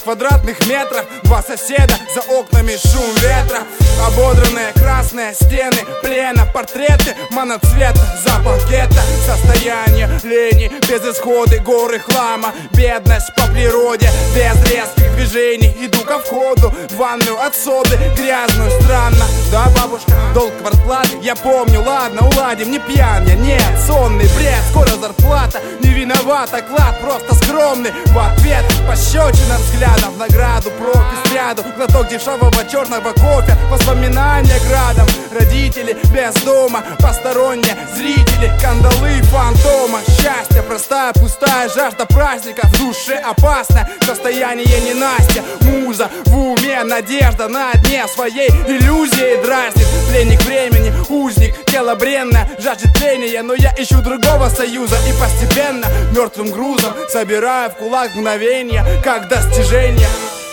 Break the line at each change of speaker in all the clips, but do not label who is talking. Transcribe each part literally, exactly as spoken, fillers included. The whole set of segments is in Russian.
квадратных метров, два соседа, за окнами шум ветра. Ободранные красные стены плена, портреты моноцвета, запах гетто. Состояние лени, безысходы, горы хлама, бедность по природе, без резких движений. Иду ко входу, в ванную от соды, грязную, странно. Да, бабушка, долг квартплаты, я помню, ладно, уладим, не пьян я, нет, сонный бред, скоро зарплата, не виноват, оклад просто скромный. В ответ пощечина взглядом, в награду пропуск ряду, глоток дешевого черного кофе, воспоминания градом. Родители без дома, посторонние зрители, кандалы фантома. Счастье простая, пустая жажда праздника, в душе опасное состояние ненастья. Муза в уме, надежда на дне своей иллюзии дразнит. Пленник времени, узник, тело бренное, жаждет тления, но я ищу другого союза. И постепенно мертвым грузом собираю в кулак мгновения, как достижение.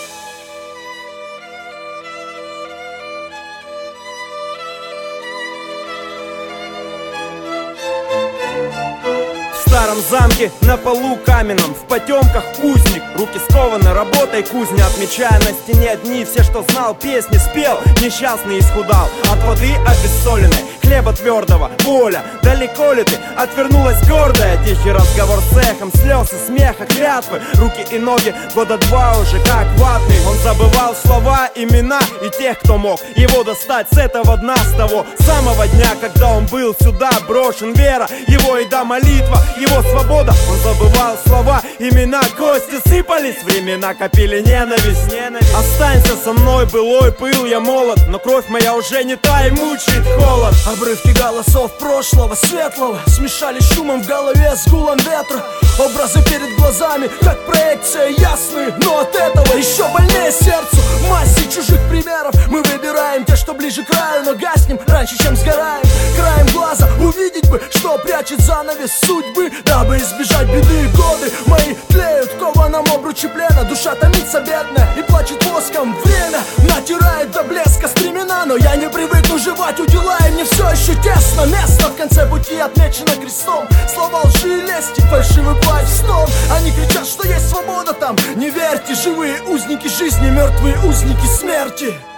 В старом замке на полу каменном, в потемках узник, руки скованы работой кузня, отмечая на стене дни. Все, что знал, песни спел, несчастный исхудал от воды обессоленной, хлеба твердого, воля. Далеко ли ты? Отвернулась гордая. Тихий разговор с эхом, слез и смеха, клятвы. Руки и ноги года два уже как ватный. Он забывал слова, имена и тех, кто мог его достать с этого дна, с того самого дня, когда он был сюда брошен. Вера, его еда, молитва, его свобода. Он забывал слова, имена, кости сыпались, времена копили ненависть, ненависть. Останься со мной, былой пыл, я молод, но кровь моя уже не та и мучает холод.
Обрывки голосов прошлого, светлого смешались шумом в голове с гулом ветра. Образы перед глазами, как проекция, ясные, но от этого еще больнее сердцу. В массе чужих примеров мы выбираем те, что ближе к краю, но гаснем раньше, чем сгораем. Краем глаза увидеть бы, что прячет занавес судьбы, дабы избежать беды. Годы мои тлеют в кованом обруче плена, душа томится бедная и плачет воском. Время натирает до блеска стремена, но я не привыкну жевать удила, и мне все еще тесно. Место в конце пути отмечено крестом. Слова лжи и лести, фальшивый плач снов. Они кричат, что есть свобода там. Не верьте, живые узники жизни, мертвые узники смерти.